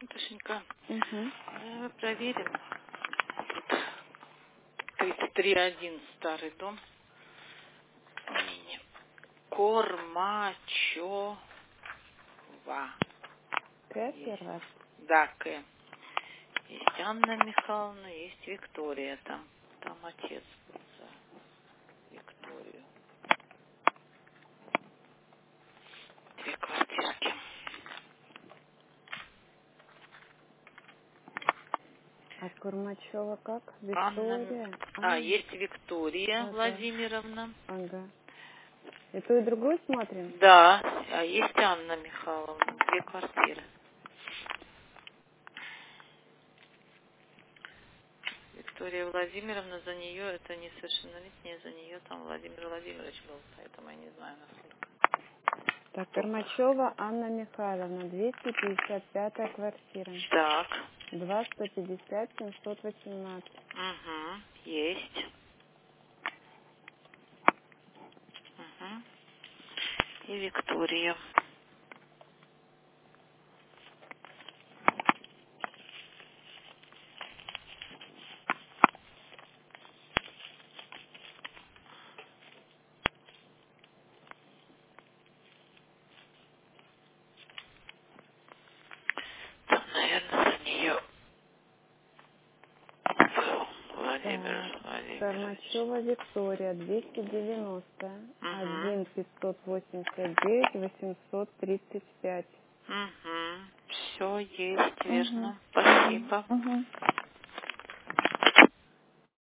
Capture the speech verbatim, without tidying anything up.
Наташенька, Угу. э, проверим. тридцать три один старый дом. Мини. Кормачева. К Есть. первый раз. Да, К. Есть Анна Михайловна, есть Виктория там. Там отец за Викторию. Две квартирки. А Курмачева как? Анна... М- Виктория? А, А, есть Виктория ага, Владимировна. ага. И ту, и другую смотрим? Да, а есть Анна Михайловна. Две квартиры. Виктория Владимировна, за нее, это несовершеннолетняя, за нее там Владимир Владимирович был, поэтому я не знаю, насколько. Так, Сколько. Кормачева Анна Михайловна, двести пятьдесят пятая квартира. Так, два сто пятьдесят семьсот восемнадцать. угу, есть. Угу. И Виктория. Там, наверное, за нее был Так, Владимир Владимирович. Кормачева Виктория, двести девяносто, Угу. один пятьсот восемьдесят девять восемьсот тридцать пять. Угу. Все есть, Угу, верно. угу, Спасибо. угу.